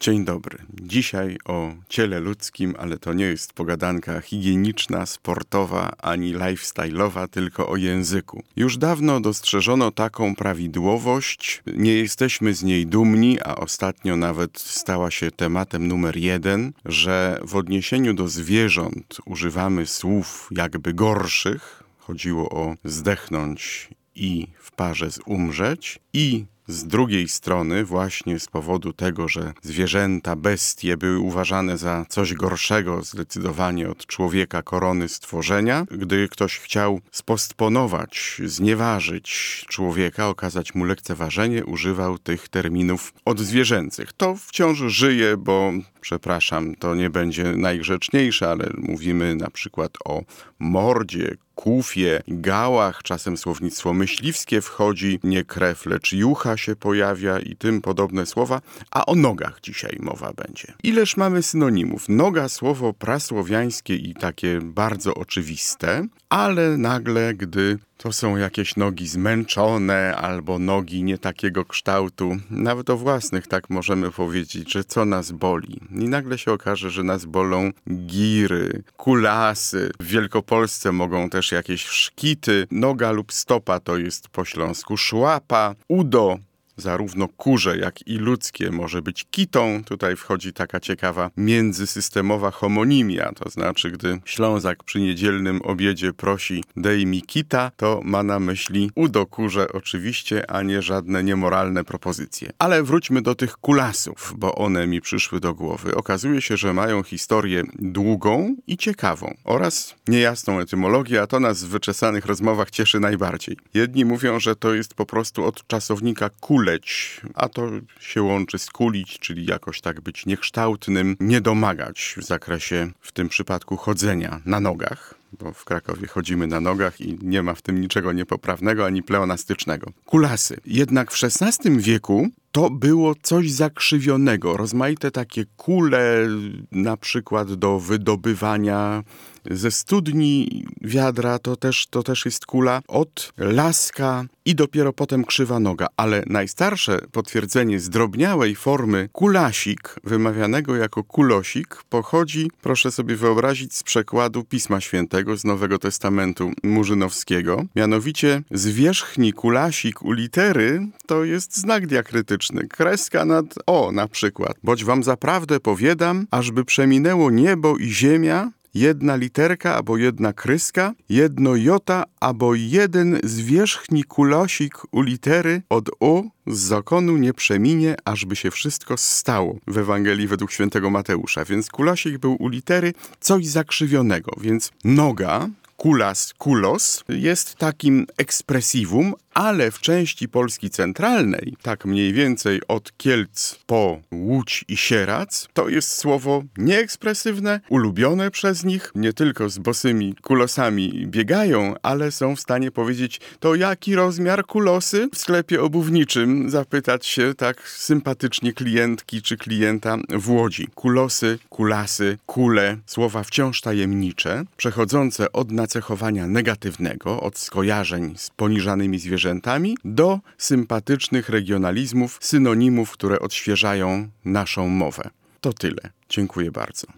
Dzień dobry. Dzisiaj o ciele ludzkim, ale to nie jest pogadanka higieniczna, sportowa ani lifestyle'owa, tylko o języku. Już dawno dostrzeżono taką prawidłowość, nie jesteśmy z niej dumni, a ostatnio nawet stała się tematem numer 1, że w odniesieniu do zwierząt używamy słów jakby gorszych. Chodziło o zdechnąć i w parze umrzeć i z drugiej strony, właśnie z powodu tego, że zwierzęta, bestie były uważane za coś gorszego zdecydowanie od człowieka, korony stworzenia, gdy ktoś chciał spostponować, znieważyć człowieka, okazać mu lekceważenie, używał tych terminów odzwierzęcych. To wciąż żyje, bo, przepraszam, to nie będzie najgrzeczniejsze, ale mówimy na przykład o mordzie, kufie, gałach, czasem słownictwo myśliwskie wchodzi, nie krew, lecz jucha się pojawia i tym podobne słowa, a o nogach dzisiaj mowa będzie. Ileż mamy synonimów? Noga, słowo prasłowiańskie i takie bardzo oczywiste, ale nagle, gdy to są jakieś nogi zmęczone albo nogi nie takiego kształtu, nawet o własnych tak możemy powiedzieć, że co nas boli. I nagle się okaże, że nas bolą giry, kulasy. W Wielkopolsce mogą też jakieś szkity. Noga lub stopa to jest po śląsku szłapa. Udo, zarówno kurze, jak i ludzkie, może być kitą. Tutaj wchodzi taka ciekawa międzysystemowa homonimia, to znaczy, gdy Ślązak przy niedzielnym obiedzie prosi dej mi kita, to ma na myśli udo kurze oczywiście, a nie żadne niemoralne propozycje. Ale wróćmy do tych kulasów, bo one mi przyszły do głowy. Okazuje się, że mają historię długą i ciekawą oraz niejasną etymologię, a to nas w wyczesanych rozmowach cieszy najbardziej. Jedni mówią, że to jest po prostu od czasownika kuleć, a to się łączy z kulić, czyli jakoś tak być niekształtnym, nie domagać w zakresie, w tym przypadku chodzenia na nogach, bo w Krakowie chodzimy na nogach i nie ma w tym niczego niepoprawnego ani pleonastycznego. Kulasy. Jednak w XVI wieku to było coś zakrzywionego. Rozmaite takie kule, na przykład do wydobywania ze studni wiadra, to też jest kula, od laska i dopiero potem krzywa noga. Ale najstarsze potwierdzenie zdrobniałej formy kulasik, wymawianego jako kulosik, pochodzi, proszę sobie wyobrazić, z przekładu Pisma Świętego z Nowego Testamentu murzynowskiego. Mianowicie zwierzchni kulasik u litery to jest znak diakrytyczny. Kreska nad o na przykład. Boć wam zaprawdę powiadam, ażby przeminęło niebo i ziemia, jedna literka albo jedna kryska, jedno jota albo jeden zwierzchni kulosik u litery od u z zakonu nie przeminie, ażby się wszystko stało w Ewangelii według świętego Mateusza. Więc kulosik był u litery coś zakrzywionego, więc noga, kulas, kulos, jest takim ekspresivum, ale w części Polski centralnej, tak mniej więcej od Kielc po Łódź i Sierac, to jest słowo nieekspresywne, ulubione przez nich, nie tylko z bosymi kulosami biegają, ale są w stanie powiedzieć, to jaki rozmiar kulosy w sklepie obuwniczym, zapytać się tak sympatycznie klientki czy klienta w Łodzi. Kulosy, kulasy, kule, słowa wciąż tajemnicze, przechodzące od nacechowania negatywnego, od skojarzeń z poniżanymi zwierzętami, do sympatycznych regionalizmów, synonimów, które odświeżają naszą mowę. To tyle. Dziękuję bardzo.